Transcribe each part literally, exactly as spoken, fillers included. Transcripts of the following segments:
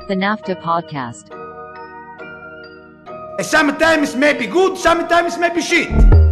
The NAFTA Podcast. Sometimes maybe good, sometimes maybe shit.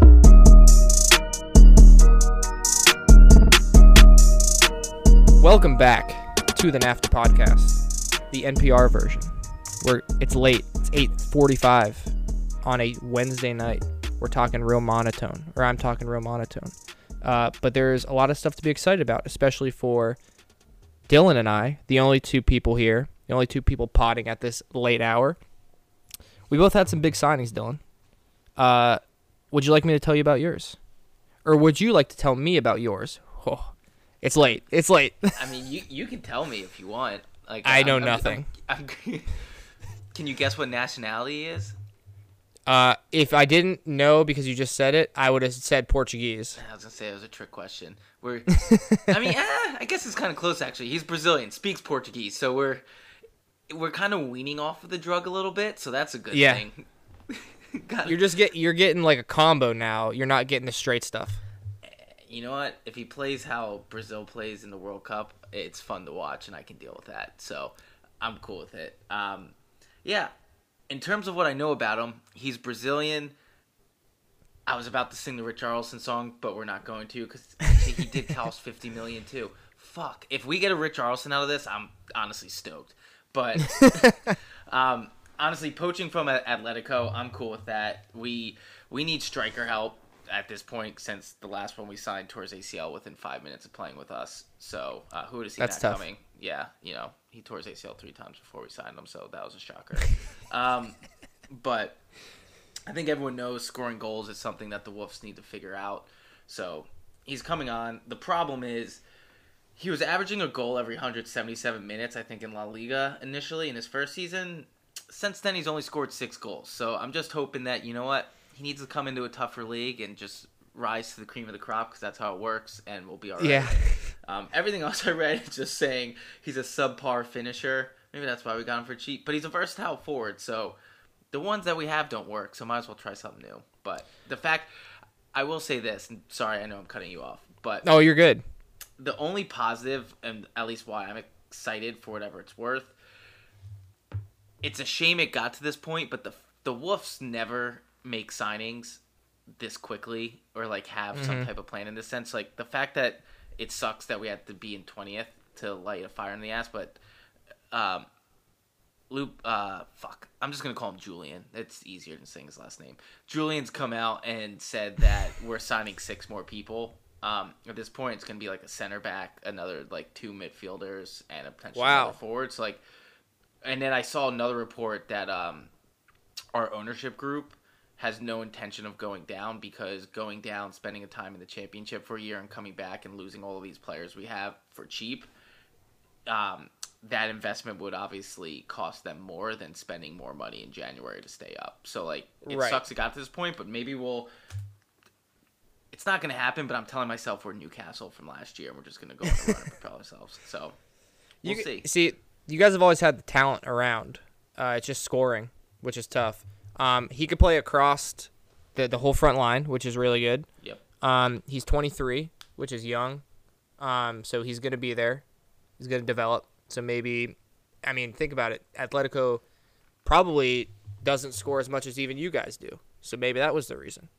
Welcome back to the NAFTA Podcast, the N P R version. Where it's late. It's eight forty-five on a Wednesday night. We're talking real monotone, or I'm talking real monotone. Uh, but there's a lot of stuff to be excited about, especially for Dylan and I, the only two people here, the only two people potting at this late hour. We both had some big signings, Dylan. Uh, would you like me to tell you about yours? Or would you like to tell me about yours? Oh, it's late. It's late. I mean, you you can tell me if you want. Like I know I'm, nothing. I'm, I'm, can you guess what nationality he is? Uh, if I didn't know because you just said it, I would have said Portuguese. I was gonna say it was a trick question. We're, I mean, eh, I guess it's kind of close actually. He's Brazilian, speaks Portuguese, so we're we're kind of weaning off of the drug a little bit, so that's a good Yeah. thing. You're just get you're getting like a combo now. You're not getting the straight stuff. You know what? If he plays how Brazil plays in the World Cup, it's fun to watch, and I can deal with that. So I'm cool with it. Um, yeah. In terms of what I know about him, he's Brazilian. I was about to sing the Richarlison song, but we're not going to because he did cost fifty million dollars too. Fuck. If we get a Richarlison out of this, I'm honestly stoked. But um, honestly, poaching from Atletico, I'm cool with that. We we need striker help at this point since the last one we signed towards A C L within five minutes of playing with us. So uh, who would have seen That's that tough. coming? Yeah, you know, he tore his A C L three times before we signed him, so that was a shocker. um, but I think everyone knows scoring goals is something that the Wolves need to figure out. So he's coming on. The problem is he was averaging a goal every one hundred seventy-seven minutes, I think, in La Liga initially in his first season. Since then, he's only scored six goals. So I'm just hoping that, you know what, he needs to come into a tougher league and just rise to the cream of the crop because that's how it works, and we'll be all right. Yeah. Um, everything else I read is just saying he's a subpar finisher. Maybe that's why we got him for cheap. But he's a versatile forward, so the ones that we have don't work, so might as well try something new. But the fact, I will say this, and sorry, I know I'm cutting you off, but Oh, you're good. the only positive, and at least why I'm excited for whatever it's worth, it's a shame it got to this point, but the the Wolves never make signings this quickly or like have mm-hmm. some type of plan in this sense. Like the fact that it sucks that we had to be in twentieth to light a fire in the ass, but um, Loop, uh, fuck, I'm just gonna call him Julian. It's easier than saying his last name. Julian's come out and said that we're signing six more people. Um, at this point, it's gonna be like a center back, another like two midfielders, and a potential Wow. forward. So like, and then I saw another report that um, our ownership group has no intention of going down because going down, spending a time in the championship for a year and coming back and losing all of these players we have for cheap, um, that investment would obviously cost them more than spending more money in January to stay up. So, like, it Right. sucks it got to this point, but maybe we'll... It's not going to happen, but I'm telling myself we're Newcastle from last year and we're just going to go on a run and propel ourselves. So, we'll you, see. See, you guys have always had the talent around. Uh, it's just scoring, which is tough. Um, he could play across the the whole front line, which is really good. Yep. Um, he's twenty-three, which is young. Um, so he's going to be there. He's going to develop. So maybe, I mean, think about it. Atletico probably doesn't score as much as even you guys do. So maybe that was the reason.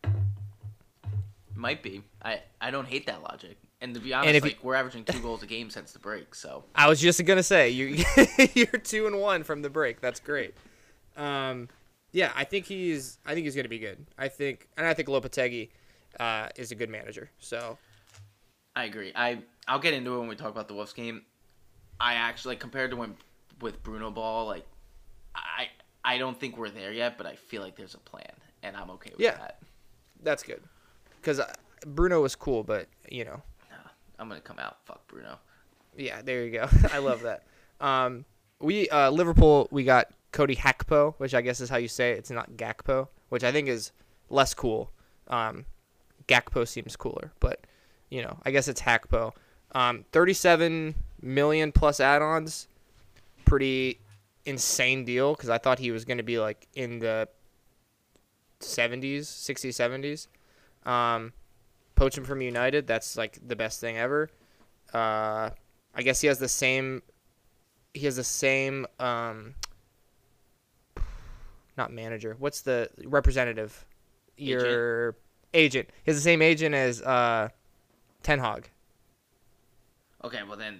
Might be. I, I don't hate that logic. And to be And honest, if like, you- we're averaging two goals a game since the break, so... I was just going to say, you, you're two and one from the break. That's great. Um, yeah, I think he's I think he's going to be good. I think, and I think Lopetegui uh, is a good manager. So I agree. I I'll get into it when we talk about the Wolves game. I actually, like, compared to when with Bruno Ball, like I I don't think we're there yet, but I feel like there's a plan, and I'm okay with Yeah. that. that's good. Because Bruno was cool, but, you know. Nah, I'm gonna come out. Fuck Bruno. Yeah, there you go. I love that. Um, we uh, Liverpool, we got Cody Gakpo, which I guess is how you say it. It's not Gakpo, which I think is less cool. Um, Gakpo seems cooler, but, you know, I guess it's Gakpo. Um, thirty-seven million plus add-ons, pretty insane deal because I thought he was going to be like in the seventies, sixties, seventies. Um, poach him from United, that's like the best thing ever. Uh, I guess he has the same he has the same um, not manager. What's the representative? Your agent. He has the same agent as uh, Ten Hag. Okay, well then,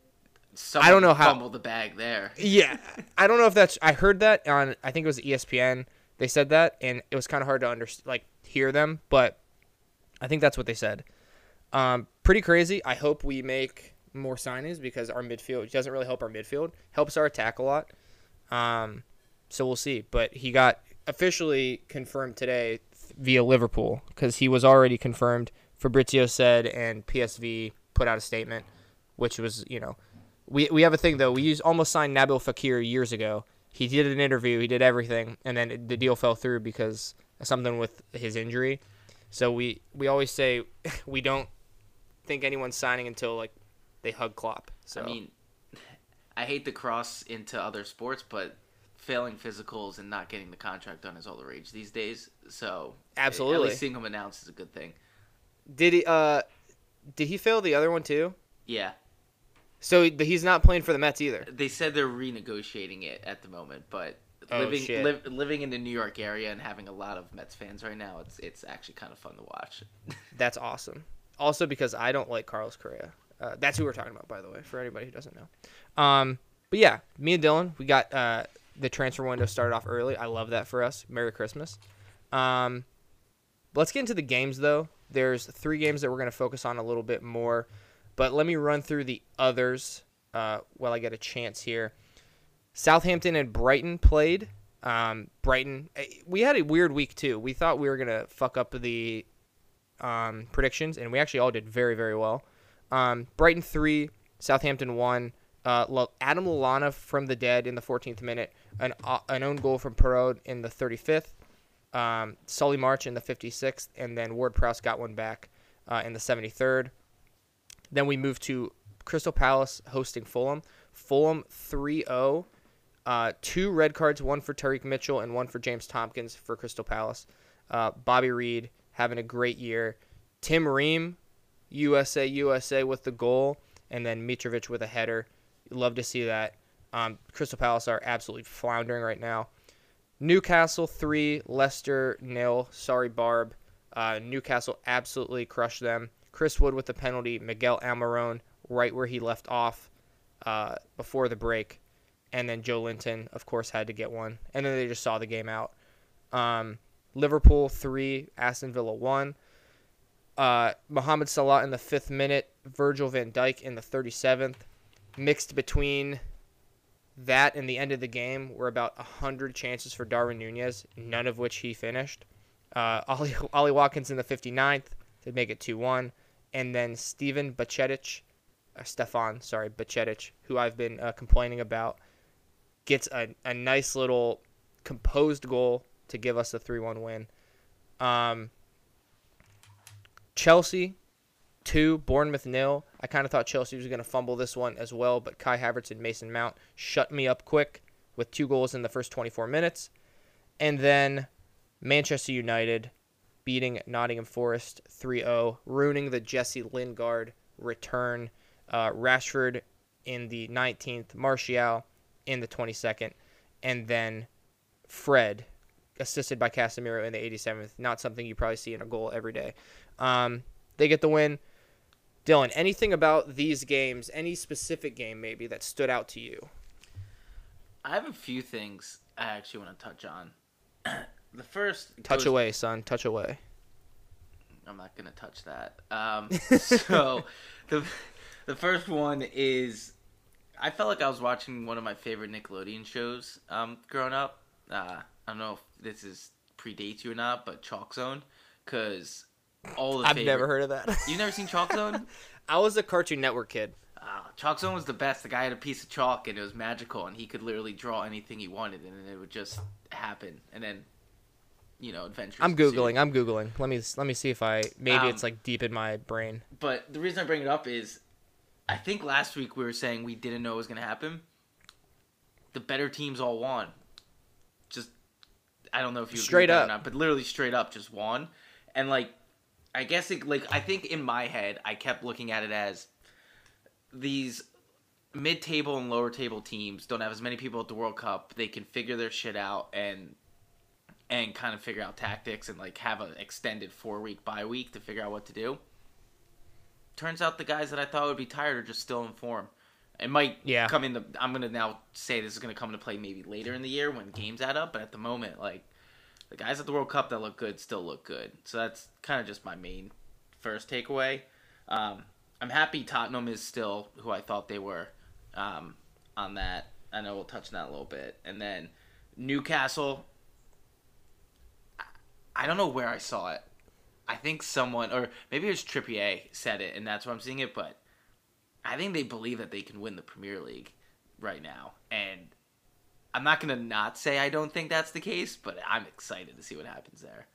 I don't know how fumbled the bag there. Yeah, I don't know if that's. I heard that on. I think it was E S P N. They said that, and it was kind of hard to understand, like hear them, but I think that's what they said. Um, pretty crazy. I hope we make more signings because our midfield doesn't really help our midfield. Helps our attack a lot. Um, so we'll see. But he got officially confirmed today via Liverpool because he was already confirmed. Fabrizio said, and P S V put out a statement, which was, you know, we we have a thing though. We used, almost signed Nabil Fekir years ago. He did an interview, he did everything, and then the deal fell through because of something with his injury. So we, we always say we don't think anyone's signing until like they hug Klopp. So I mean, I hate to cross into other sports, but failing physicals and not getting the contract done is all the rage these days. So absolutely, at least seeing him announced is a good thing. Did he? Uh, did he fail the other one too? Yeah. So he's not playing for the Mets either. They said they're renegotiating it at the moment, but oh, living shit. Li- living in the New York area and having a lot of Mets fans right now, it's it's actually kind of fun to watch. That's awesome. Also because I don't like Carlos Correa. Uh, that's who we're talking about, by the way, for anybody who doesn't know. Um, but yeah, me and Dylan, we got uh, the transfer window started off early. I love that for us. Merry Christmas. Um, let's get into the games, though. There's three games that we're going to focus on a little bit more. But let me run through the others uh, while I get a chance here. Southampton and Brighton played. Um, Brighton, we had a weird week too. We thought we were going to fuck up the um, predictions, and we actually all did very, very well. Um, Brighton three, Southampton one. Uh, Adam Lallana from the dead in the fourteenth minute. An, uh, an own goal from Perraud in the thirty-fifth. Um, Solly March in the fifty-sixth. And then Ward-Prowse got one back uh, in the seventy-third. Then we move to Crystal Palace hosting Fulham. Fulham three oh. Uh, two red cards, one for Tariq Mitchell and one for James Tompkins for Crystal Palace. Uh, Bobby Reed having a great year. Tim Ream, U S A, U S A with the goal. And then Mitrovic with a header. Love to see that. Um, Crystal Palace are absolutely floundering right now. Newcastle three, Leicester nil. Sorry, Barb. Uh, Newcastle absolutely crushed them. Chris Wood with the penalty, Miguel Almiron right where he left off uh, before the break. And then Joe Linton, of course, had to get one. And then they just saw the game out. Um, Liverpool three, Aston Villa one. Uh, Mohamed Salah in the fifth minute, Virgil van Dijk in the thirty-seventh. Mixed between that and the end of the game were about one hundred chances for Darwin Nunez, none of which he finished. Uh, Ollie, Ollie Watkins in the fifty-ninth to make it two one. And then Steven Bajcetic, uh, Stefan, sorry, Bajcetic, who I've been uh, complaining about, gets a, a nice little composed goal to give us a three one win. Um, Chelsea, two, Bournemouth, nil. I kind of thought Chelsea was going to fumble this one as well, but Kai Havertz and Mason Mount shut me up quick with two goals in the first twenty-four minutes. And then Manchester United beating Nottingham Forest three oh, ruining the Jesse Lingard return. Uh, Rashford in the nineteenth, Martial in the twenty-second, and then Fred, assisted by Casemiro in the eighty-seventh. Not something you probably see in a goal every day. Um, they get the win. Dylan, anything about these games, any specific game maybe that stood out to you? I have a few things I actually want to touch on. The first... Touch goes, away, son. Touch away. I'm not going to touch that. Um, so, the the first one is... I felt like I was watching one of my favorite Nickelodeon shows um, growing up. Uh, I don't know if this is predates you or not, but Chalk Zone. Because all the I've favorite... never heard of that. You've never seen Chalk Zone? I was a Cartoon Network kid. Uh, Chalk Zone was the best. The guy had a piece of chalk, and it was magical, and he could literally draw anything he wanted, and it would just happen. And then... You know, adventures. I'm googling. I'm googling. Let me let me see if I maybe Um, it's like deep in my brain. But the reason I bring it up is, I think last week we were saying we didn't know it was going to happen. The better teams all won. Just, I don't know if you agree Straight with that up. or not, but literally straight up just won. And like, I guess it like I think in my head I kept looking at it as these mid-table and lower-table teams don't have as many people at the World Cup. They can figure their shit out and and kind of figure out tactics and like have an extended four-week bye week to figure out what to do. Turns out the guys that I thought would be tired are just still in form. It might yeah. come in the. I'm gonna now say this is gonna come into play maybe later in the year when games add up, but at the moment, like the guys at the World Cup that look good still look good. So that's kind of just my main first takeaway. Um, I'm happy Tottenham is still who I thought they were um, on that. I know we'll touch on that a little bit, and then Newcastle. I don't know where I saw it. I think someone, or maybe it was Trippier said it, and that's why I'm seeing it, but I think they believe that they can win the Premier League right now. And I'm not going to not say I don't think that's the case, but I'm excited to see what happens there.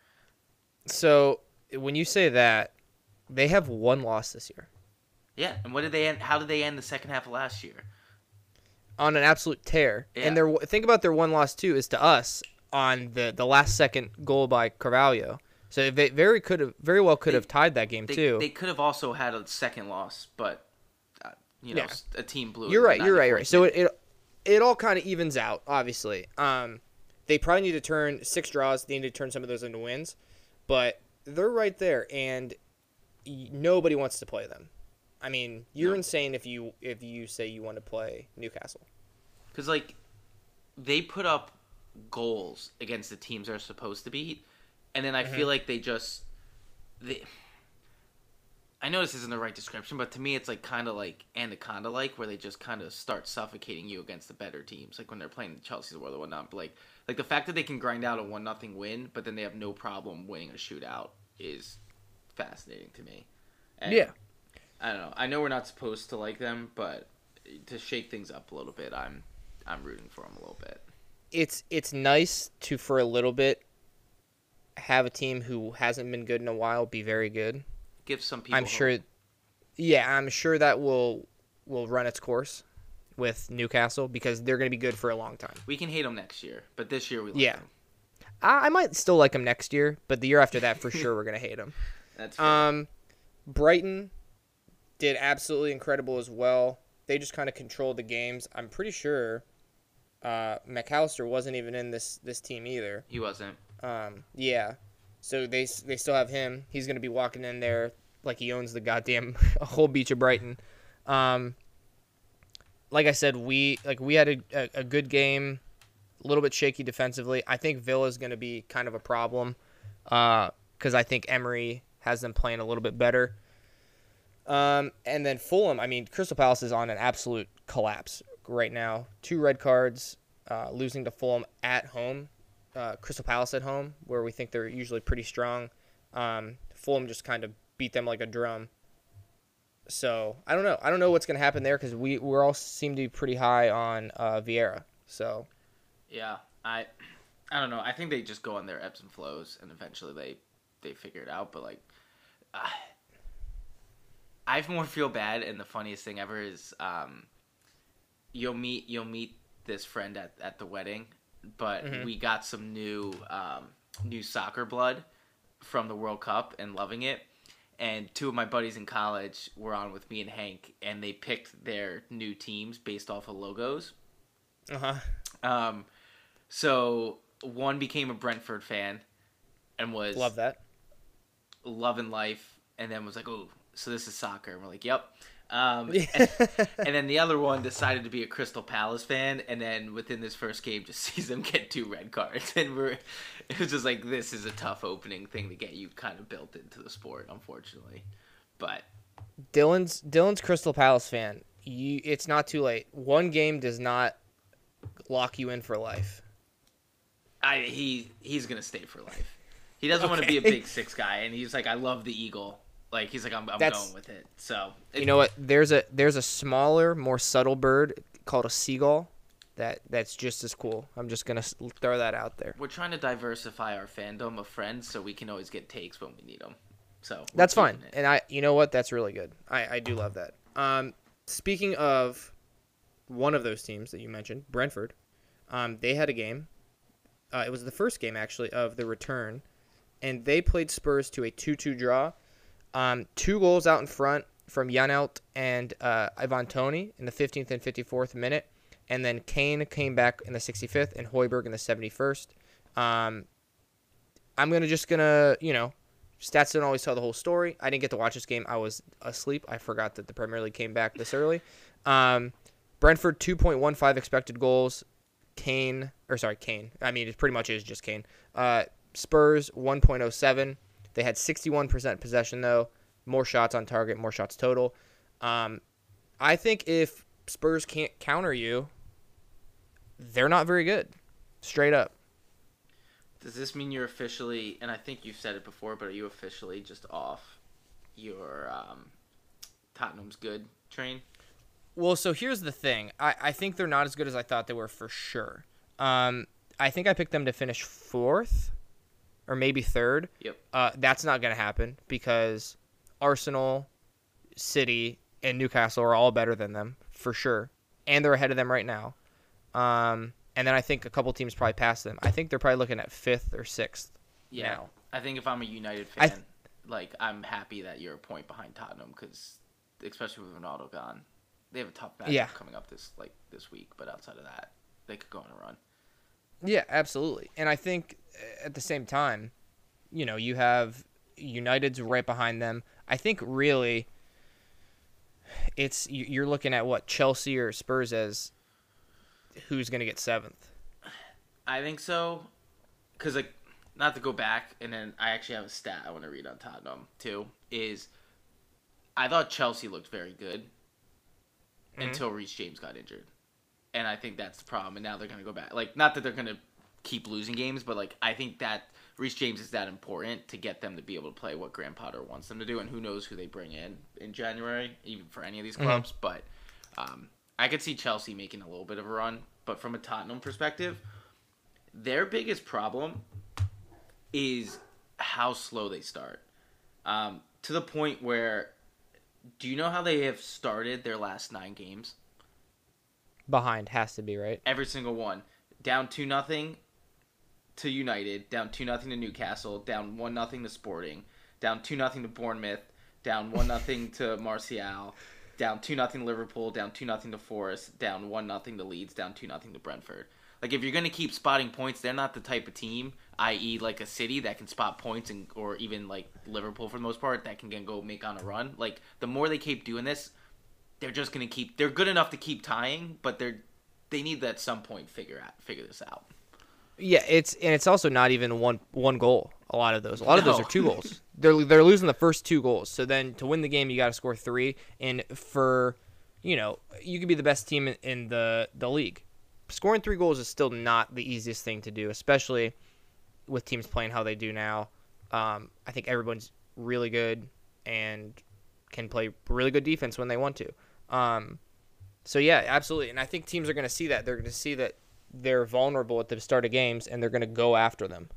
So when you say that, they have one loss this year. Yeah, and what did they end? How did they end the second half of last year? On an absolute tear. Yeah. And their think about their one loss, too, is to us on the, the last second goal by Carvalho. So they very could have, very well could they, have tied that game they, too. They could have also had a second loss, but uh, you know, yeah. a team blew. You're right. You're right. You're right. So minute. it, it it all kind of evens out. Obviously, um, they probably need to turn six draws. They need to turn some of those into wins, but they're right there, and y- nobody wants to play them. I mean, you're no. insane if you if you say you want to play Newcastle. Because like they put up goals against the teams they're supposed to beat. And then I mm-hmm. feel like they just, they, I know this isn't the right description, but to me it's like kind of like Anaconda-like, where they just kind of start suffocating you against the better teams, like when they're playing the Chelsea's of the world or whatnot. But like, like the fact that they can grind out a one nothing win, but then they have no problem winning a shootout is fascinating to me. And yeah, I don't know. I know we're not supposed to like them, but to shake things up a little bit, I'm I'm rooting for them a little bit. It's it's nice to for a little bit. Have a team who hasn't been good in a while be very good. Give some people I'm hope. sure yeah, I'm sure that will will run its course with Newcastle because they're going to be good for a long time. We can hate them next year, but this year we like yeah. them. I, I might still like them next year, but the year after that for sure we're going to hate them. That's fair. Um Brighton did absolutely incredible as well. They just kind of controlled the games. I'm pretty sure uh, McAllister wasn't even in this this team either. He wasn't. Um, yeah, so they they still have him. He's going to be walking in there like he owns the goddamn whole beach of Brighton. Um, like I said, we like we had a, a, a good game, a little bit shaky defensively. I think Villa's going to be kind of a problem because uh, I think Emery has them playing a little bit better. Um, and then Fulham, I mean, Crystal Palace is on an absolute collapse right now. Two red cards, uh, losing to Fulham at home. Uh, Crystal Palace at home, where we think they're usually pretty strong. Um, Fulham just kind of beat them like a drum. So I don't know. I don't know what's going to happen there because we we all seem to be pretty high on uh, Vieira. So yeah, I I don't know. I think they just go on their ebbs and flows, and eventually they they figure it out. But like, uh, I more feel bad, and the funniest thing ever is um, you'll meet you'll meet this friend at at the wedding. But mm-hmm. we got some new um, new soccer blood from the World Cup and loving it. And two of my buddies in college were on with me and Hank, and they picked their new teams based off of logos. Uh-huh. Um, so one became a Brentford fan and was love that, loving life, and then was like, "Oh, so this is soccer." And we're like, "Yep." Um, and, and then the other one decided to be a Crystal Palace fan, and then within this first game, just sees them get two red cards, and we're it was just like, this is a tough opening thing to get you kind of built into the sport, unfortunately. But Dylan's Dylan's Crystal Palace fan. You, it's not too late. One game does not lock you in for life. I he he's gonna stay for life. He doesn't okay. want to be a big six guy, and he's like, I love the Eagle. Like, he's like, I'm, I'm going with it. So it, you know what? There's a there's a smaller, more subtle bird called a seagull that that's just as cool. I'm just gonna throw that out there. We're trying to diversify our fandom of friends so we can always get takes when we need them. So that's fine. It. And I, you know what? That's really good. I, I do love that. Um, speaking of one of those teams that you mentioned, Brentford, um, they had a game. Uh, it was the first game actually of the return, and they played Spurs to a two two draw. Um, two goals out in front. from Janelt and uh, Ivan Toney in the fifteenth and fifty-fourth minute. And then Kane came back in the sixty-fifth and Højbjerg in the seventy-first. Um, I'm gonna just going to, you know, stats don't always tell the whole story. I didn't get to watch this game. I was asleep. I forgot that the Premier League came back this early. Um, Brentford, two point one five expected goals. Kane, or sorry, Kane. I mean, it pretty much is just Kane. Uh, Spurs, one point oh seven. They had sixty-one percent possession, though. More shots on target, more shots total. Um, I think if Spurs can't counter you, they're not very good. Straight up. Does this mean you're officially, and I think you've said it before, but are you officially just off your um, Tottenham's good train? Well, so here's the thing. I, I think they're not as good as I thought they were for sure. Um, I think I picked them to finish fourth or maybe third. Yep. Uh, that's not going to happen because Arsenal, City, and Newcastle are all better than them for sure. And they're ahead of them right now. Um, and then I think a couple teams probably pass them. I think they're probably looking at fifth or sixth Yeah. now. I think if I'm a United I fan, th- like, I'm happy that you're a point behind Tottenham because, especially with Ronaldo gone, they have a tough matchup Yeah. coming up this like this week. But outside of that, they could go on a run. Yeah, absolutely. And I think uh, at the same time, you know, you have United's right behind them. I think really it's you- you're looking at what, Chelsea or Spurs as who's going to get seventh. I think so, because like, not to go back, and then I actually have a stat I want to read on Tottenham too. Is I thought Chelsea looked very good Mhm. until Reece James got injured, and I think that's the problem. And now they're going to go back. Like, not that they're going to keep losing games, but like, I think that Reece James is that important to get them to be able to play what Graham Potter wants them to do, and who knows who they bring in in January, even for any of these clubs. Mm-hmm. But um, I could see Chelsea making a little bit of a run. But from a Tottenham perspective, their biggest problem is how slow they start. Um, to the point where, do you know how they have started their last nine games? Behind has to be, right? Every single one. Down two nothing to United, down two nothing to Newcastle, down one nothing to Sporting, down two nothing to Bournemouth, down one nothing to Martial, down two nothing to Liverpool, down two nothing to Forest, down one nothing to Leeds, down two nothing to Brentford. Like, if you're going to keep spotting points, they're not the type of team, that is like a City, that can spot points, and or even like Liverpool for the most part, that can go make on a run. Like, the more they keep doing this, they're just going to keep... They're good enough to keep tying, but they're they need to at some point figure out figure this out. Yeah, it's and it's also not even one one goal. A lot of those, a lot of No. those are two goals. They're they're losing the first two goals. So then to win the game, you got to score three. And for, you know, you could be the best team in, in the the league. Scoring three goals is still not the easiest thing to do, especially with teams playing how they do now. Um, I think everyone's really good and can play really good defense when they want to. Um, so yeah, absolutely. And I think teams are going to see that. They're going to see that they're vulnerable at the start of games, and they're going to go after them.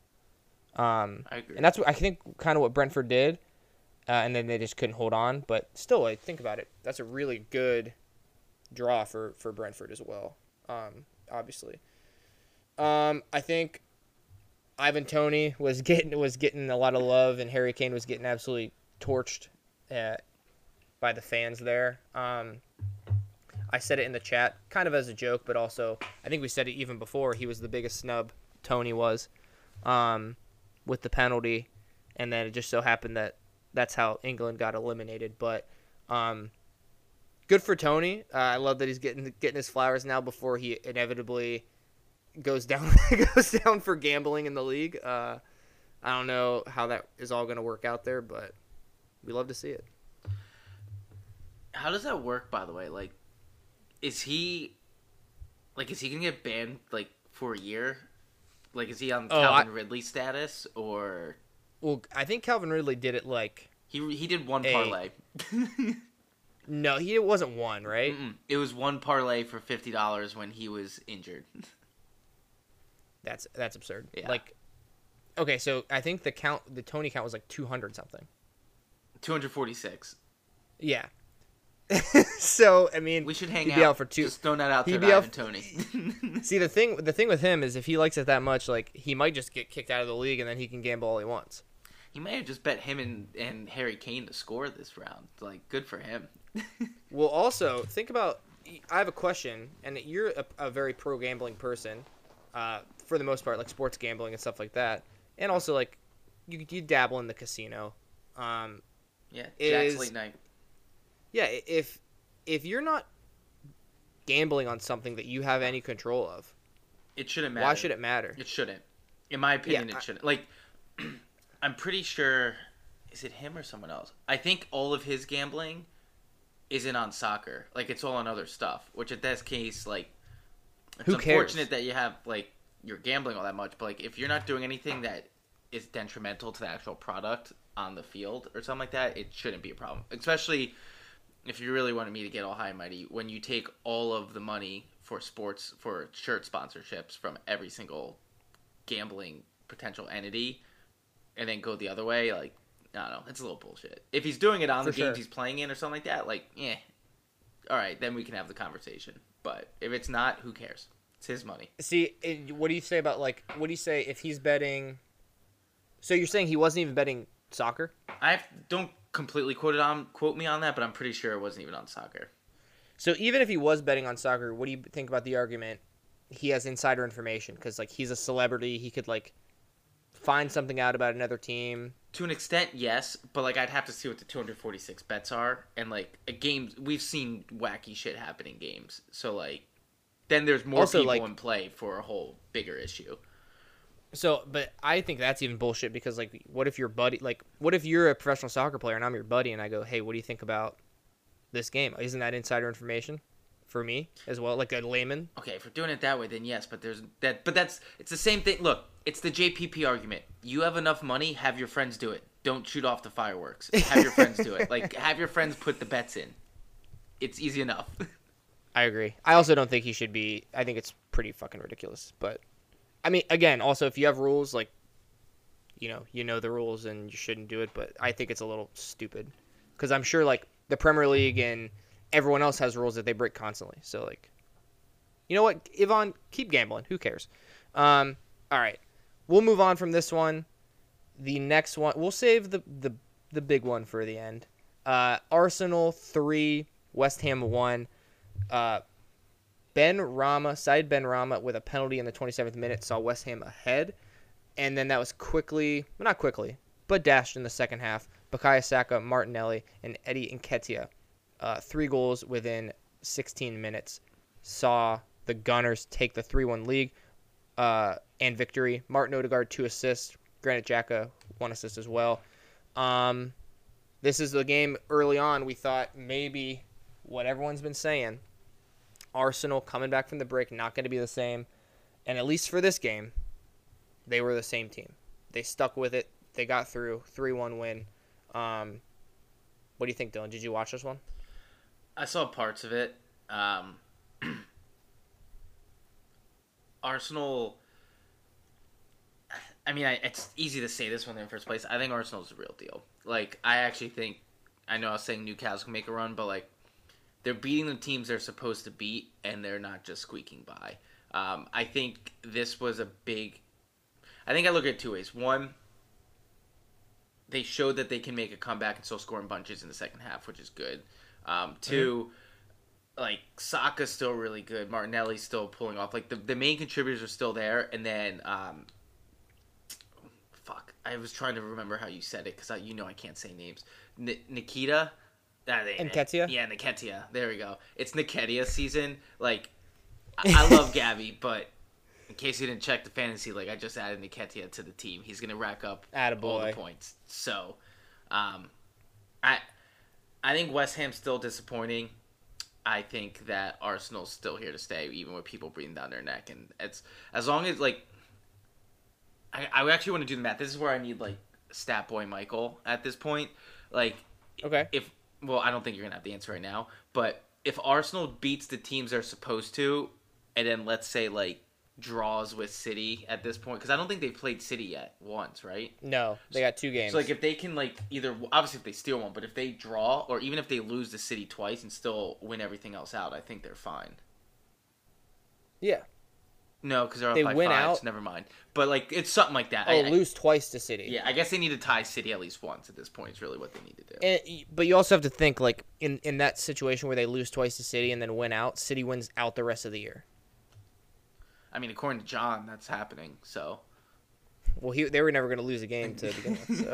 Um, I agree. And that's what I think kind of what Brentford did, uh, and then they just couldn't hold on. But still, like, think about it. That's a really good draw for, for Brentford as well, um, obviously. Um, I think Ivan Toney was getting was getting a lot of love, and Harry Kane was getting absolutely torched uh, by the fans there. Um, I said it in the chat, kind of as a joke, but also I think we said it even before. He was the biggest snub, Toney was, um, with the penalty, and then it just so happened that that's how England got eliminated. But um, good for Toney. Uh, I love that he's getting getting his flowers now before he inevitably goes down goes down for gambling in the league. Uh, I don't know how that is all going to work out there, but we love to see it. How does that work, by the way? Like, is he, like, is he gonna get banned like for a year? Like, is he on Oh, Calvin I- Ridley status, or Well, I think Calvin Ridley did it like he he did one A- parlay? no, he it wasn't one, right? Mm-mm. It was one parlay for fifty dollars when he was injured. That's that's absurd. Yeah. Like, okay, so I think the count, the Toney count was like two hundred something. Two hundred forty-six. Yeah. So I mean, We should hang he'd out. be out for two. Just throw that out He'd there, be to out Ivan Toney. See, the thing the thing with him is if he likes it that much, like, he might just get kicked out of the league and then he can gamble all he wants. he may have just bet him and, and Harry Kane to score this round. Like, good for him. Well, also, think about, I have a question, and you're a, a very pro gambling person, uh, for the most part, like sports gambling and stuff like that. And also, like, you, you dabble in the casino. Um, yeah, Jack's is, late night. Yeah, if if you're not gambling on something that you have any control of, it shouldn't matter. Why should it matter? It shouldn't. In my opinion, Yeah, it I- shouldn't. Like, I'm pretty sure, is it him or someone else? I think all of his gambling isn't on soccer. Like, it's all on other stuff, which in this case, like, it's Who cares? unfortunate that you have, like, you're gambling all that much, but, like, if you're not doing anything that is detrimental to the actual product on the field or something like that, it shouldn't be a problem. Especially if you really wanted me to get all high and mighty, when you take all of the money for sports, for shirt sponsorships from every single gambling potential entity and then go the other way, like, I don't know, it's a little bullshit. If he's doing it on For the games sure. he's playing in or something like that, like, eh, all right, then we can have the conversation. But if it's not, who cares? It's his money. See, it, what do you say about, like, what do you say if he's betting? So you're saying he wasn't even betting soccer? I have, don't completely quote it on quote me on that, but I'm pretty sure it wasn't even on soccer. So even if he was betting on soccer, what do you think about the argument he has insider information? Because, like, he's a celebrity. He could, like, find something out about another team. To an extent, yes, but like I'd have to see what the two hundred forty-six bets are, and like a game, we've seen wacky shit happen in games, so like then there's more Also, people like- in play for a whole bigger issue. So, but I think that's even bullshit because, like, what if your buddy, like, what if you're a professional soccer player and I'm your buddy and I go, hey, what do you think about this game? Isn't that insider information for me as well, like a layman? Okay, if we're doing it that way, then yes, but there's that, but that's it's the same thing. Look, it's the J P P argument. You have enough money, have your friends do it. Don't shoot off the fireworks. Have your friends do it. Like, have your friends put the bets in. It's easy enough. I agree. I also don't think he should be. I think it's pretty fucking ridiculous. But, I mean, again, also, if you have rules, like, you know, you know the rules and you shouldn't do it. But I think it's a little stupid. Because I'm sure, like, the Premier League and everyone else has rules that they break constantly. So, like, you know what? Yvonne, keep gambling. Who cares? Um, all right. We'll move on from this one. The next one, we'll save the, the, the big one for the end. Uh, Arsenal three, West Ham one. Uh, Ben Rama, Said Ben Rama, with a penalty in the twenty-seventh minute, saw West Ham ahead. And then that was quickly, well, not quickly, but dashed in the second half. Bukayo Saka, Martinelli, and Eddie Nketiah. Uh, three goals within sixteen minutes. Saw the Gunners take the three one lead uh, and victory. Martin Odegaard, two assists. Granit Xhaka, one assist as well. Um, this is the game early on we thought maybe what everyone's been saying. Arsenal coming back from the break, not going to be the same. And at least for this game, they were the same team. They stuck with it. They got through. three one win. Um, what do you think, Dylan? Did you watch this one? I saw parts of it. Um, Arsenal. I mean, I, it's easy to say this when they're in first place. I think Arsenal's the real deal. Like, I actually think, I know I was saying Newcastle can make a run, but like, they're beating the teams they're supposed to beat, and they're not just squeaking by. Um, I think this was a big. I think I look at it two ways. One, they showed that they can make a comeback and still score in bunches in the second half, which is good. Um, two, mm-hmm. like Saka's still really good. Martinelli's still pulling off. Like the the main contributors are still there, and then um, fuck, I was trying to remember how you said it because you know I can't say names. N- Nikita, that ain't it. Nketiah? Yeah, Nketiah. There we go. It's Nketiah season. Like I, I love Gabby, but in case you didn't check the fantasy, like I just added Nketiah to the team. He's gonna rack up Attaboy. all the points. So, um, I. I think West Ham's still disappointing. I think that Arsenal's still here to stay, even with people breathing down their neck. And it's as long as like, I, I actually want to do the math. This is where I need like Stat Boy Michael at this point. Like, Okay. if well, I don't think you're gonna have the answer right now. But if Arsenal beats the teams they're supposed to, and then let's say like draws with City at this point, because I don't think they've played City yet once, right? No, they got two games. So, like, if they can, like, either... Obviously, if they steal one, but if they draw, or even if they lose the City twice and still win everything else out, I think they're fine. Yeah. No, because they're up They by win five. out? So never mind. But like it's something like that. Oh, I, I- lose twice to City. yeah, I guess they need to tie City at least once at this point. Is really what they need to do. And, but you also have to think, like, in, in that situation where they lose twice to City and then win out, City wins out the rest of the year. I mean, according to John, that's happening. So Well, he, they were never going to lose a game to begin with, so.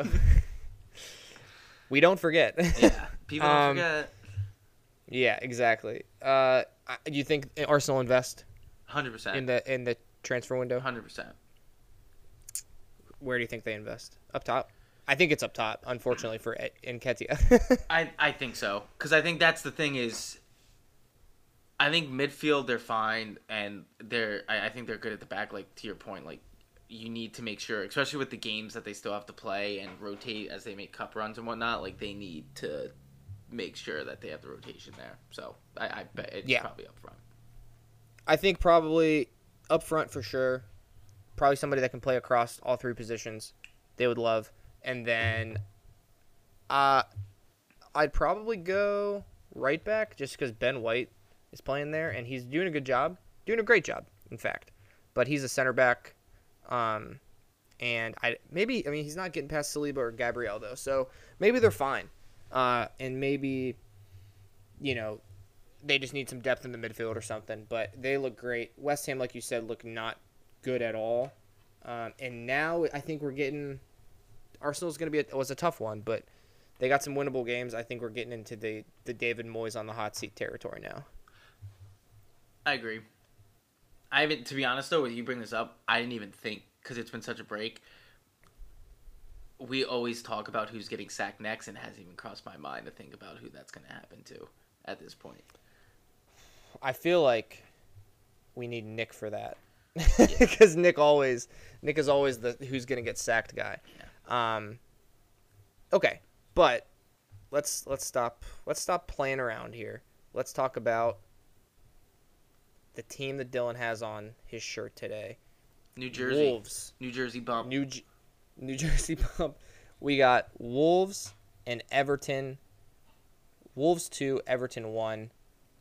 We don't forget. yeah, people don't Um, forget. Yeah, exactly. Uh, I- do you think Arsenal invest Hundred percent. in the in the transfer window? Hundred percent. Where do you think they invest? Up top? I think it's up top, unfortunately, for Nketiah. I I think so because I think that's the thing is. I think midfield they're fine and they're I, I think they're good at the back. Like to your point, like you need to make sure, especially with the games that they still have to play and rotate as they make cup runs and whatnot. Like they need to make sure that they have the rotation there. So I, I bet it's Yeah. probably up front. I think probably up front for sure. Probably somebody that can play across all three positions. They would love. And then uh, I'd probably go right back just because Ben White is playing there, and he's doing a good job. Doing a great job, in fact. But he's a center back. Um, and I maybe, I mean, he's not getting past Saliba or Gabriel, though. So maybe they're fine. Uh, and maybe, you know, they just need some depth in the midfield or something. But they look great. West Ham, like you said, look not good at all. Um, and now I think we're getting Arsenal's going to be a, was a tough one, but they got some winnable games. I think we're getting into the, the David Moyes on the hot seat territory now. I agree. I haven't, to be honest though, when you bring this up, I didn't even think because it's been such a break. We always talk about who's getting sacked next, and it hasn't even crossed my mind to think about who that's going to happen to at this point. I feel like we need Nick for that because Nick always Nick is always the who's going to get sacked guy. Yeah. Um, okay, but let's let's stop let's stop playing around here. Let's talk about the team that Dylan has on his shirt today. New Jersey. Wolves. New Jersey bump. New J- New Jersey bump. We got Wolves and Everton. Wolves two, Everton one.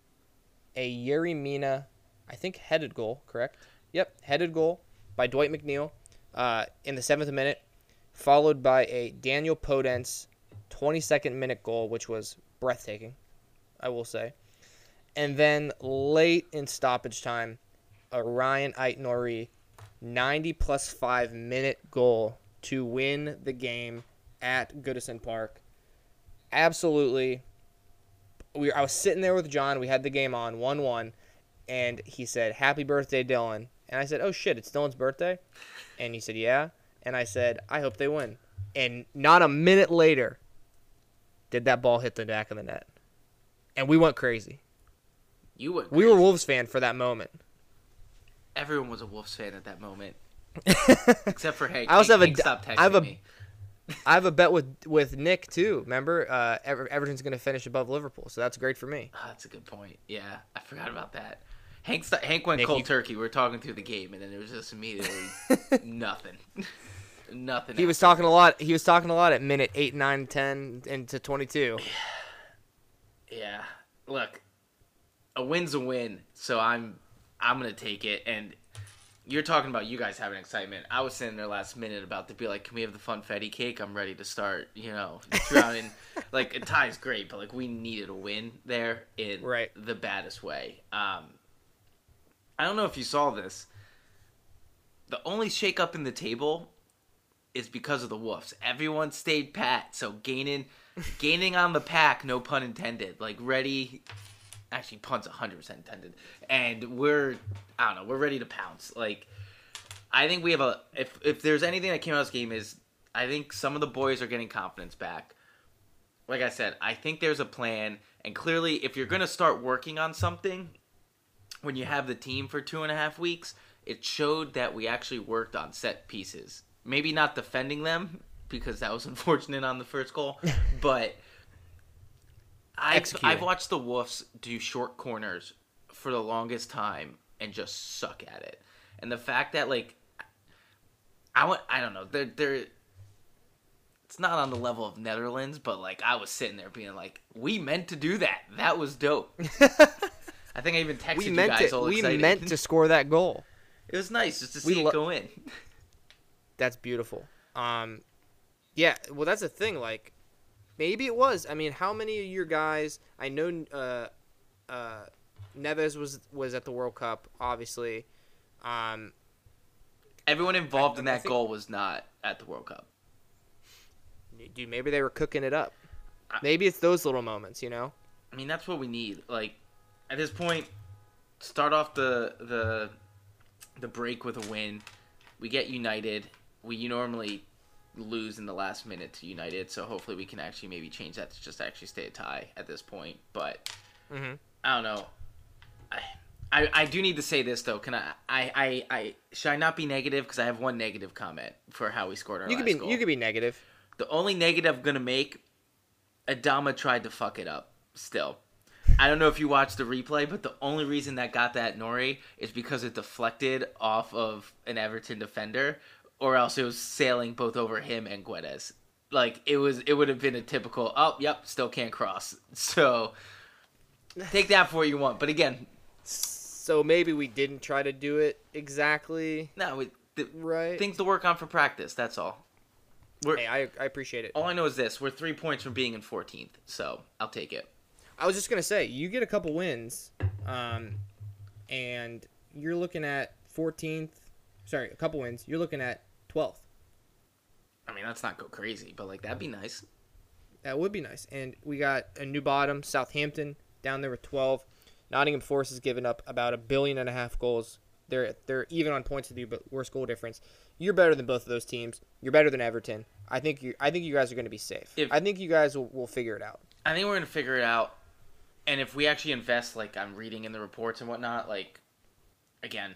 A Yerry Mina, I think headed goal, correct? Yep, headed goal by Dwight McNeil uh, in the seventh minute, followed by a Daniel Podence twenty-second minute goal, which was breathtaking, I will say. And then late in stoppage time, a Ryan Ait-Nouri ninety plus five minute goal to win the game at Goodison Park. Absolutely. We, I was sitting there with John. We had the game on one one, and he said, "Happy birthday, Dylan." And I said, "Oh, shit, it's Dylan's birthday?" And he said, "Yeah." And I said, "I hope they win." And not a minute later did that ball hit the back of the net. And we went crazy. You went We were crazy. Wolves fan for that moment. Everyone was a Wolves fan at that moment. Except for Hank. I also Hank, have a Hank d- stopped texting I have a- me. I have a bet with, with Nick, too. Remember? Uh, Ever- Everton's going to finish above Liverpool, so that's great for me. Oh, that's a good point. Yeah, I forgot about that. Hank st- Hank went Nick, cold you- turkey. We were talking through the game, and then it was just immediately nothing. Nothing. He was talking a lot. He was talking a lot at minute eight, nine, ten, into twenty-two. Yeah. Look, a win's a win, so I'm I'm gonna take it. And you're talking about you guys having excitement. I was sitting there last minute about to be like, can we have the funfetti cake? I'm ready to start. You know, drowning. Like a tie is great, but like we needed a win there in Right. the baddest way. Um, I don't know if you saw this. The only shake up in the table is because of the Wolves. Everyone stayed pat, so gaining gaining on the pack, no pun intended. Like ready, actually pun's one hundred percent intended. And we're I don't know, we're ready to pounce. Like I think we have a if if there's anything that came out of this game is I think some of the boys are getting confidence back. Like I said, I think there's a plan, and clearly if you're going to start working on something when you have the team for two and a half weeks, it showed that we actually worked on set pieces. Maybe not defending them, because that was unfortunate on the first goal, but I've, Executing. I've watched the Wolves do short corners for the longest time and just suck at it. And the fact that, like, I, want, I don't know, they're, they're, it's not on the level of Netherlands, but, like, I was sitting there being like, we meant to do that. That was dope. I think I even texted We you meant guys to. all We excited. meant to score that goal. It was nice just to We see lo- it go in. That's beautiful. Um, yeah. Well, that's the thing. Like, maybe it was. I mean, how many of your guys? I know. Uh, uh, Neves was was at the World Cup, obviously. Um, Everyone involved I- in I that think- goal was not at the World Cup. dude, maybe they were cooking it up. I- Maybe it's those little moments, you know. I mean, that's what we need. Like, at this point, start off the the the break with a win. We get United. We normally lose in the last minute to United, so hopefully we can actually maybe change that to just actually stay a tie at this point. But Mm-hmm. I don't know. I, I I do need to say this though. Can I? I I, I should I not be negative because I have one negative comment for how we scored our You last could be goal. you could be negative. The only negative I'm gonna make, Adama tried to fuck it up. Still, I don't know if you watched the replay, but the only reason that got that Nori is because it deflected off of an Everton defender, or else it was sailing both over him and Guedes. Like it was, it would have been a typical. Oh, yep, still can't cross. So take that for what you want. But again, So maybe we didn't try to do it exactly no, it, the, right. things to work on for practice. That's all. We're, Hey, I I appreciate it. all I know is this: we're three points from being in fourteenth, so I'll take it. I was just gonna say, you get a couple wins, um, and you're looking at fourteenth. Sorry, a couple wins. You're looking at twelfth. I mean, let's not go crazy, but like that'd be nice. That would be nice. And we got a new bottom, Southampton, down there with twelve. Nottingham Forest has given up about a billion and a half goals. They're they're even on points with you, but worse goal difference. You're better than both of those teams. You're better than Everton. I think you I think you guys are going to be safe. If- I think you guys will, will figure it out. I think we're gonna figure it out, and if we actually invest, like I'm reading in the reports and whatnot, like again,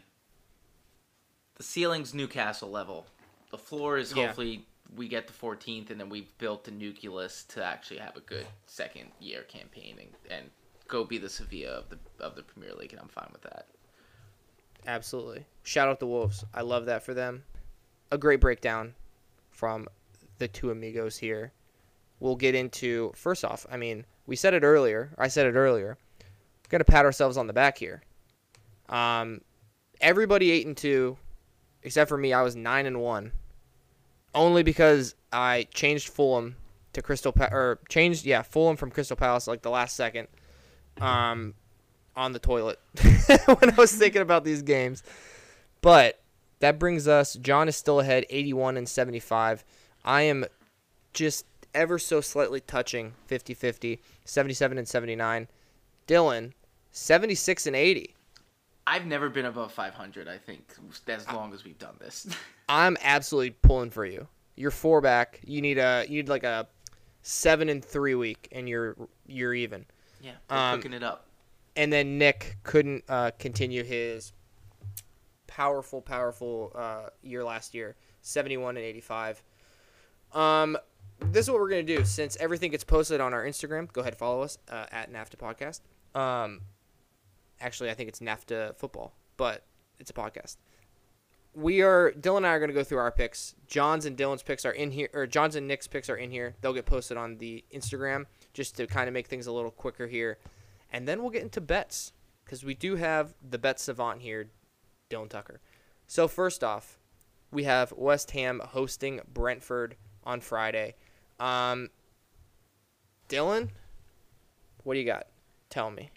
the ceiling's Newcastle level. The floor is Yeah. hopefully we get to fourteenth, and then we've built the nucleus to actually have a good second year campaign and, and go be the Sevilla of the of the Premier League, and I'm fine with that. Absolutely. Shout out the Wolves. I love that for them. A great breakdown from the two amigos here. We'll get into, first off, I mean, we said it earlier. I said it earlier. We're going to pat ourselves on the back here. Um, everybody eight and two, except for me. I was nine and one, only because I changed Fulham to Crystal pa- or changed yeah Fulham from Crystal Palace like the last second. Um, on the toilet when I was thinking about these games. But that brings us, John is still ahead, eighty-one and seventy-five. I am just ever so slightly touching fifty-fifty, seventy-seven and seventy-nine. Dylan, seventy-six and eighty. I've never been above five hundred. I think as long as we've done this. I'm absolutely pulling for you. You're four back. You need a you need like a seven and three week, and you're you're even. Yeah, we're Um, cooking it up. And then Nick couldn't uh, continue his powerful, powerful uh, year last year, seventy-one and eighty-five. Um, this is what we're gonna do. Since everything gets posted on our Instagram, go ahead and follow us uh, at NAFTA Podcast. Um, actually, I think it's NAFTA Football, but it's a podcast. We are Dylan and I are gonna go through our picks. John's and Dylan's picks are in here, or John's and Nick's picks are in here. They'll get posted on the Instagram just to kind of make things a little quicker here. And then we'll get into bets, because we do have the bet savant here, Dylan Tucker. So first off, we have West Ham hosting Brentford on Friday. Um, Dylan, what do you got? Tell me.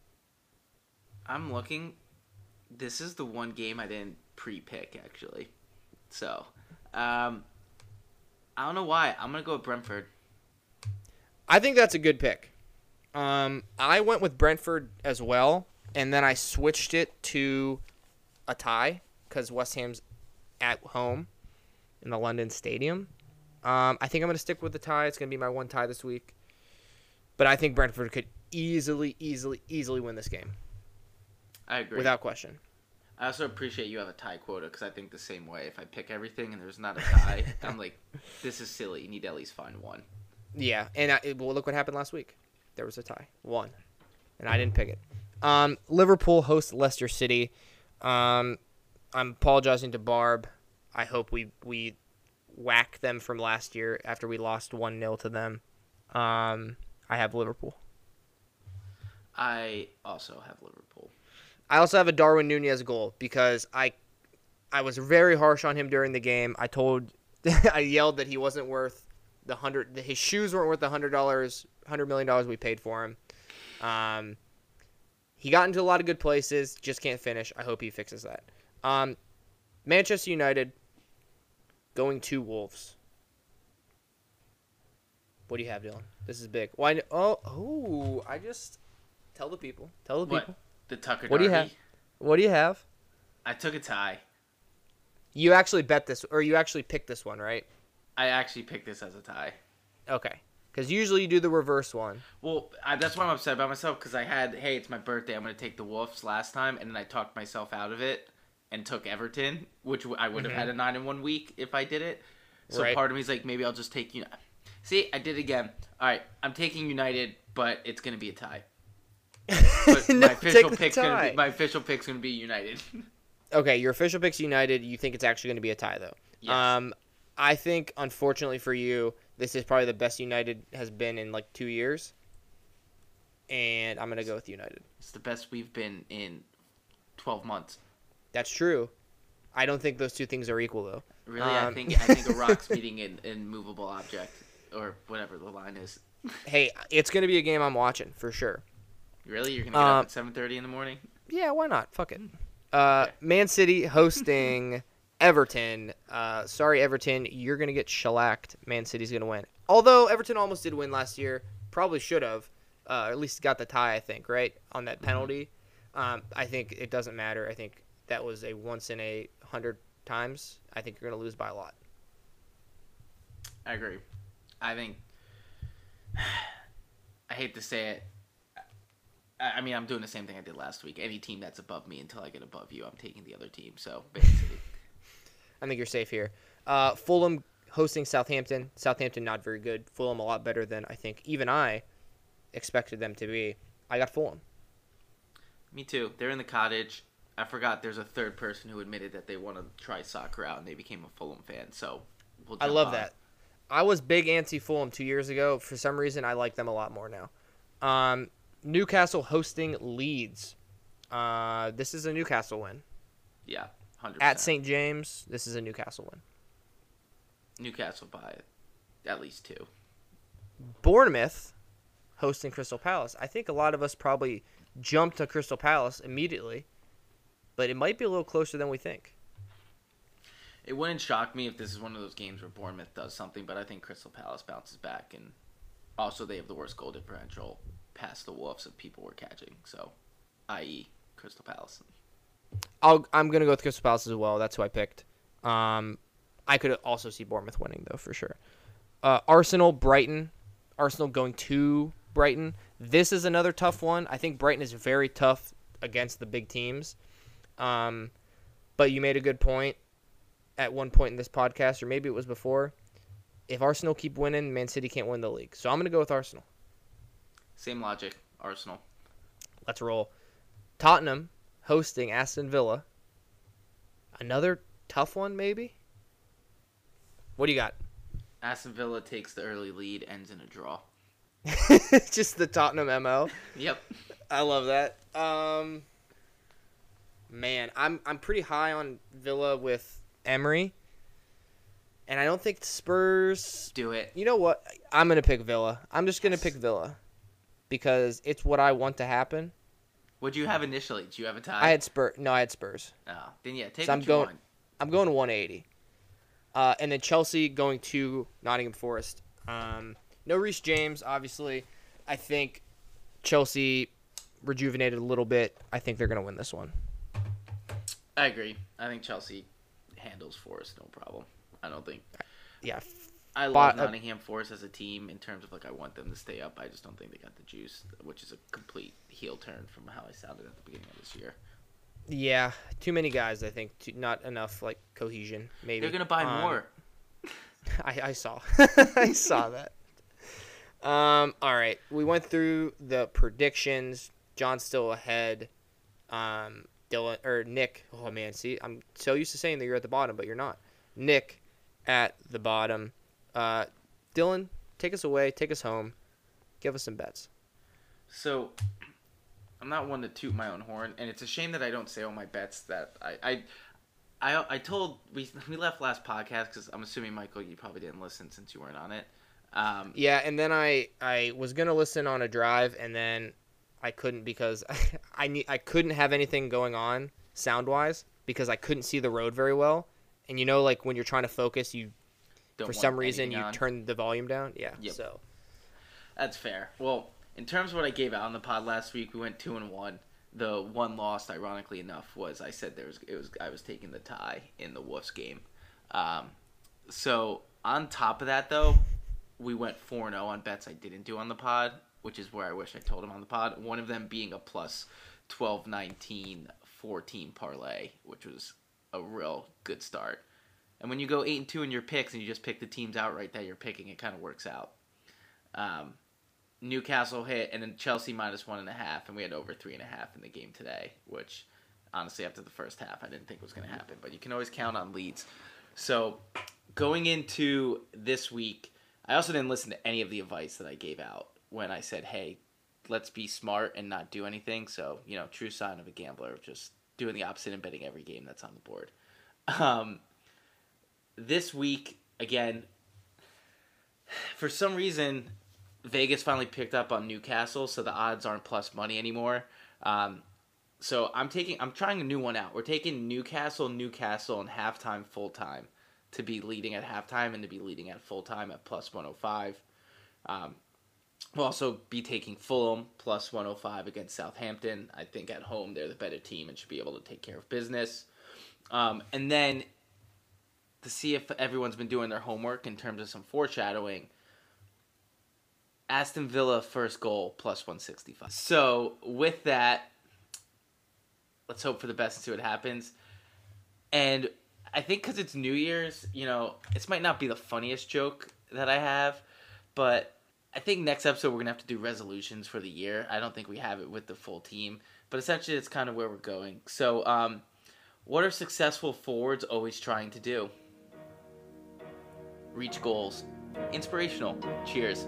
I'm looking. This is the one game I didn't pre-pick, actually. So, um, I don't know why. I'm going to go with Brentford. I think that's a good pick. Um, I went with Brentford as well, and then I switched it to a tie because West Ham's at home in the London Stadium. Um, I think I'm going to stick with the tie. It's going to be my one tie this week. But I think Brentford could easily, easily, easily win this game. I agree. Without question. I also appreciate you have a tie quota because I think the same way. If I pick everything and there's not a tie, I'm like, this is silly. You need to at least find one. Yeah, and I, well, look what happened last week. There was a tie. One. And I didn't pick it. Um, Liverpool hosts Leicester City. Um, I'm apologizing to Barb. I hope we, we whack them from last year after we lost one nil to them. Um, I have Liverpool. I also have Liverpool. I also have a Darwin Nunez goal because I I was very harsh on him during the game. I told, I yelled that he wasn't worth the hundred. His shoes weren't worth the hundred dollars, hundred million dollars we paid for him. Um, he got into a lot of good places, just can't finish. I hope he fixes that. Um, Manchester United going to Wolves. What do you have, Dylan? This is big. Why? Oh, oh! I just tell the people. Tell the people. What? The Tucker What do you Derby? have? What do you have? I took a tie. You actually bet this, or you actually picked this one, right? I actually picked this as a tie. Okay. Because usually you do the reverse one. Well, I, that's why I'm upset about myself, because I had, hey, it's my birthday, I'm going to take the Wolves last time, and then I talked myself out of it and took Everton, which I would have Mm-hmm. had a nine in one week if I did it. So Right. part of me is like, maybe I'll just take you. See, I did it again. All right, I'm taking United, but it's going to be a tie. But No, my official take the pick's gonna tie. be my official pick's gonna be United. Okay, your official pick's United. You think it's actually going to be a tie, though. Yes. Um, I think, unfortunately for you, this is probably the best United has been in like two years. And I'm going to go with United. It's the best we've been in twelve months. That's true. I don't think those two things are equal, though. Really, I Um, think I think a rock's meeting an immovable object, or whatever the line is. Hey, it's going to be a game I'm watching, for sure. Really, you're gonna get Um, up at seven thirty in the morning? Yeah, why not? Fuck it. Uh, Man City hosting Everton. Uh, sorry, Everton, you're gonna get shellacked. Man City's gonna win. Although Everton almost did win last year, probably should have. Uh, at least got the tie, I think, right on that penalty. Um, I think it doesn't matter. I think that was a once in a hundred times. I think you're gonna lose by a lot. I agree. I think. I hate to say it. I I mean, I'm doing the same thing I did last week. Any team that's above me until I get above you, I'm taking the other team. So, Man City. I think you're safe here. Uh, Fulham hosting Southampton. Southampton not very good. Fulham a lot better than I think even I expected them to be. I got Fulham. Me too. They're in the cottage. I forgot there's a third person who admitted that they want to try soccer out and they became a Fulham fan. So, we'll I jump love on. that. I was big anti-Fulham two years ago. For some reason, I like them a lot more now. Um, Newcastle hosting Leeds. Uh, this is a Newcastle win. Yeah, one hundred percent. At Saint James, this is a Newcastle win. Newcastle by at least two. Bournemouth hosting Crystal Palace. I think a lot of us probably jumped to Crystal Palace immediately, but it might be a little closer than we think. It wouldn't shock me if this is one of those games where Bournemouth does something, but I think Crystal Palace bounces back, and also they have the worst goal differential past the Wolves that people were catching, so, that is. Crystal Palace. I'll, I'm going to go with Crystal Palace as well. That's who I picked. Um, I could also see Bournemouth winning, though, for sure. Uh, Arsenal, Brighton. Arsenal going to Brighton. This is another tough one. I think Brighton is very tough against the big teams. Um, but you made a good point at one point in this podcast, or maybe it was before. If Arsenal keep winning, Man City can't win the league. So I'm going to go with Arsenal. Same logic, Arsenal. Let's roll. Tottenham hosting Aston Villa. Another tough one, maybe? What do you got? Aston Villa takes the early lead, ends in a draw. Just the Tottenham M O. Yep. I love that. Um, man, I'm I'm pretty high on Villa with Emery, and I don't think Spurs. Do it. You know what? I'm gonna pick Villa. I'm just gonna pick Villa because it's what I want to happen. What'd you have initially? Did you have a tie? I had Spurs. No, I had Spurs. Oh, then yeah, take So what I'm you going. want. I'm going to one eighty. Uh, and then Chelsea going to Nottingham Forest. Um, no Reece James, obviously. I think Chelsea rejuvenated a little bit. I think they're going to win this one. I agree. I think Chelsea handles Forest no problem. I don't think. Yeah. I love But, uh, Nottingham Forest as a team in terms of like I want them to stay up. I just don't think they got the juice, which is a complete heel turn from how I sounded at the beginning of this year. Yeah. Too many guys, I think. Too, not enough like cohesion, maybe. They're gonna buy Um, more. I, I saw. I saw that. Um, all right. We went through the predictions. John's still ahead. Um, Dylan or Nick. Oh man, see, I'm so used to saying that you're at the bottom, but you're not. Nick at the bottom. Uh, Dylan, take us away. Take us home. Give us some bets. So, I'm not one to toot my own horn, and it's a shame that I don't say all my bets that I, I, I I told we we left last podcast because I'm assuming Michael, you probably didn't listen since you weren't on it. Um, Yeah, and then I I was gonna listen on a drive, and then I couldn't because I need I couldn't have anything going on sound wise because I couldn't see the road very well. And you know, like when you're trying to focus, you don't for want some reason you anything on. turn the volume down. Yeah, Yep. so That's fair. Well, in terms of what I gave out on the pod last week, we went two and one. The one loss, ironically enough, was I said there was it was I was taking the tie in the Wolves game. Um, so on top of that, though, we went four and zero on bets I didn't do on the pod, which is where I wish I told him on the pod. One of them being a plus twelve, nineteen, fourteen parlay, which was a real good start. And when you go eight and two in your picks and you just pick the teams outright that you're picking, it kind of works out. Um, Newcastle hit, and then Chelsea minus one and a half, and we had over three and a half in the game today, which honestly after the first half I didn't think was going to happen, but you can always count on leads. So going into this week, I also didn't listen to any of the advice that I gave out when I said, hey, let's be smart and not do anything. So, you know, true sign of a gambler, just doing the opposite and betting every game that's on the board. Um, this week, again, for some reason, Vegas finally picked up on Newcastle, so the odds aren't plus money anymore. Um, so I'm taking, I'm trying a new one out. We're taking Newcastle, Newcastle, and halftime, full time to be leading at halftime and to be leading at full time at plus one oh five. Um, we'll also be taking Fulham plus one oh five against Southampton. I think at home they're the better team and should be able to take care of business. Um, and then to see if everyone's been doing their homework in terms of some foreshadowing, Aston Villa first goal plus one sixty-five. So with that, let's hope for the best and see what happens. And I think because it's New Year's, you know, this might not be the funniest joke that I have, but I think next episode we're going to have to do resolutions for the year. I don't think we have it with the full team, but essentially it's kind of where we're going. So um, what are successful forwards always trying to do? Reach goals. Inspirational. Cheers.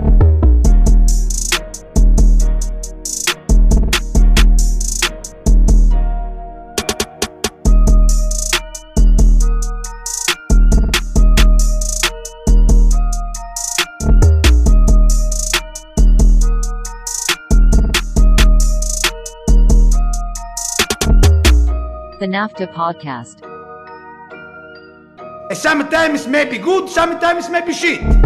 The NAFTA Podcast. Sometimes maybe good, sometimes maybe shit.